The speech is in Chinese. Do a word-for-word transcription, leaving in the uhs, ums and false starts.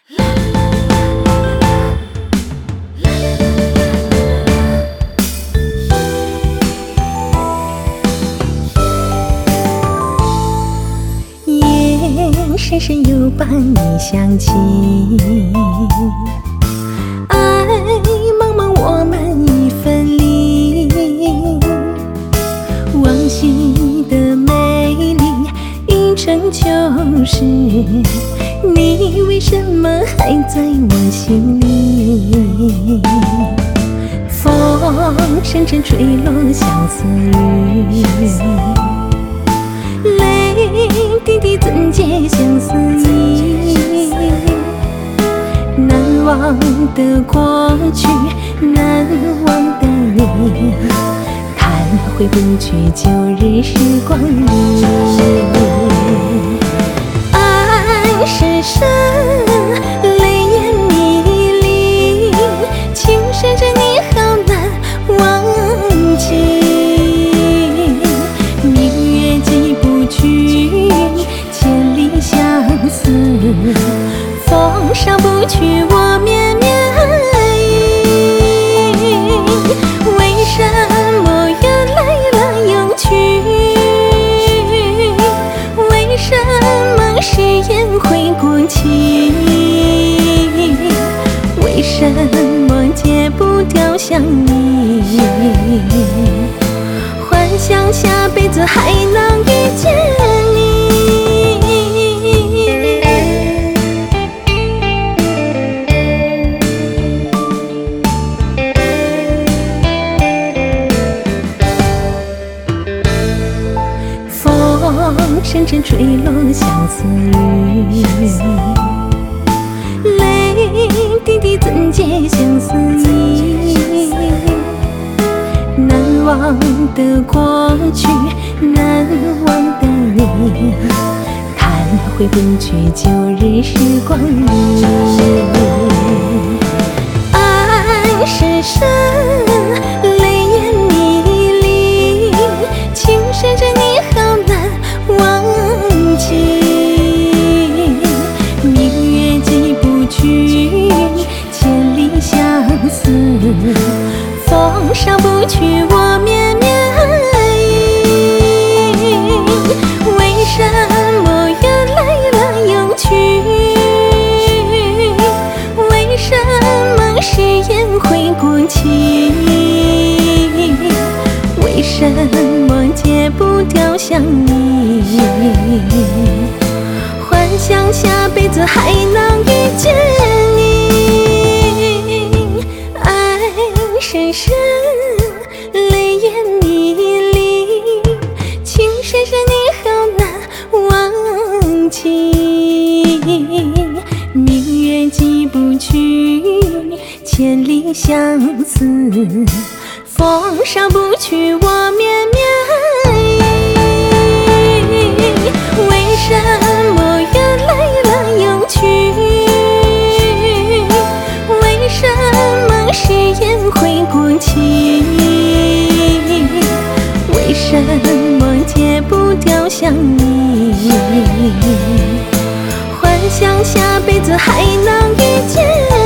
眼深深又把你想起，爱茫茫我们已分离，往昔的美丽已成旧时，你为什么还在我心里？风阵阵吹落相思雨，泪滴滴怎解相思意？难忘的过去，难忘的你，叹回不去旧日时光里。爱是深，泪眼迷离，情深着你好难忘记。明月寄不去，千里相思，风捎不去我绵绵意。为什么缘来了又去？为什么誓言会过期？为什么戒不掉想你？幻想下辈子还能遇见你。风阵阵吹落相思雨，泪滴滴怎解相思意？难忘的过去，难忘的你，叹回不去旧日时光里。爱是深，泪眼迷离，情深着你好难忘记。明月寄不去，千里相思，风捎不去我绵绵意。为什么缘来了又去？为什么誓言会过期？为什么戒不掉想你？幻想下辈子还能遇见你。爱深深，泪眼迷离，情深着你好难忘记。明月寄不去，千里相思，风捎不去我绵绵意。为什么缘来了又去？为什么誓言会过期？为什么戒不掉想你？幻想下辈子还能遇见